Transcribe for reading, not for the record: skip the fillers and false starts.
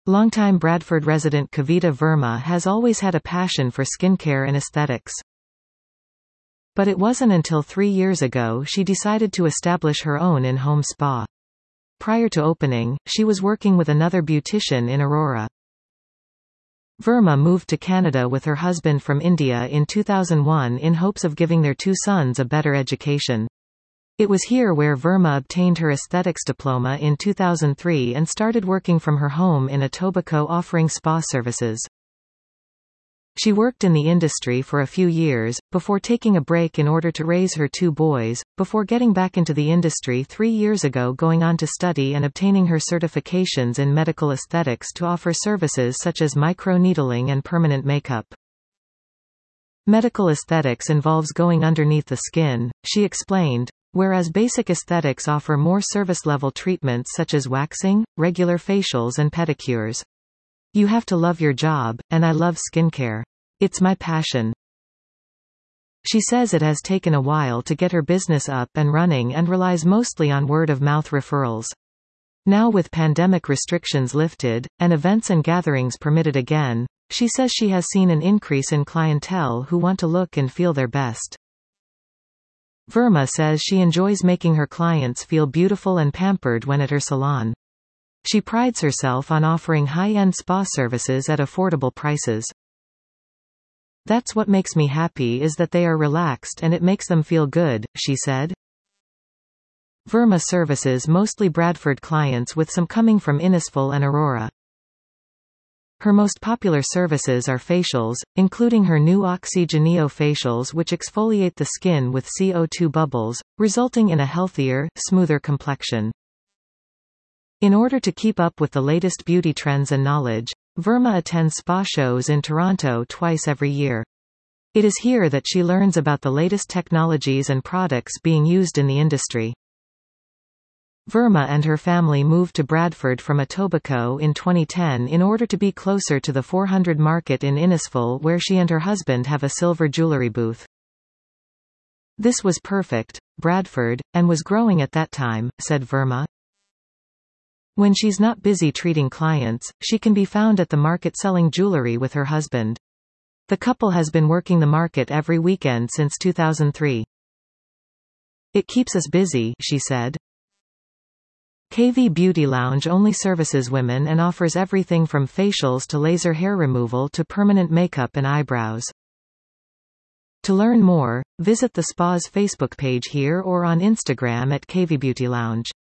Longtime Bradford resident Kavita Verma has always had a passion for skincare and aesthetics. But it wasn't until 3 years ago she decided to establish her own in-home spa. Prior to opening, she was working with another beautician in Aurora. Verma moved to Canada with her husband from India in 2001 in hopes of giving their 2 sons a better education. It was here where Verma obtained her aesthetics diploma in 2003 and started working from her home in Etobicoke offering spa services. She worked in the industry for a few years, before taking a break in order to raise her 2 boys, before getting back into the industry 3 years ago, going on to study and obtaining her certifications in medical aesthetics to offer services such as micro-needling and permanent makeup. Medical aesthetics involves going underneath the skin, she explained, whereas basic aesthetics offer more service-level treatments such as waxing, regular facials and pedicures. You have to love your job, and I love skincare. It's my passion. She says it has taken a while to get her business up and running and relies mostly on word-of-mouth referrals. Now with pandemic restrictions lifted, and events and gatherings permitted again, she says she has seen an increase in clientele who want to look and feel their best. Verma says she enjoys making her clients feel beautiful and pampered when at her salon. She prides herself on offering high-end spa services at affordable prices. That's what makes me happy, is that they are relaxed and it makes them feel good, she said. Verma services mostly Bradford clients with some coming from Innisfil and Aurora. Her most popular services are facials, including her new Oxygeneo facials which exfoliate the skin with CO2 bubbles, resulting in a healthier, smoother complexion. In order to keep up with the latest beauty trends and knowledge, Verma attends spa shows in Toronto twice every year. It is here that she learns about the latest technologies and products being used in the industry. Verma and her family moved to Bradford from Etobicoke in 2010 in order to be closer to the 400 Market in Innisfil, where she and her husband have a silver jewelry booth. This was perfect, Bradford, and was growing at that time, said Verma. When she's not busy treating clients, she can be found at the market selling jewelry with her husband. The couple has been working the market every weekend since 2003. It keeps us busy, she said. KV Beauty Lounge only services women and offers everything from facials to laser hair removal to permanent makeup and eyebrows. To learn more, visit the spa's Facebook page here or on Instagram at KV Beauty Lounge.